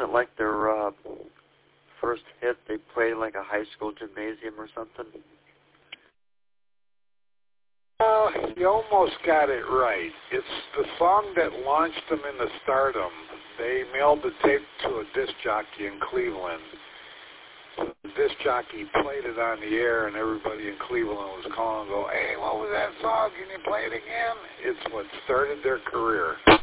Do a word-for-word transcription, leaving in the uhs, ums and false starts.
it like their uh, first hit they played in like a high school gymnasium or something? Well, you almost got it right. It's the song that launched them into stardom. They mailed the tape to a disc jockey in Cleveland. So the disc jockey played it on the air, and everybody in Cleveland was calling and go, hey, what was that song? Can you play it again? It's what started their career.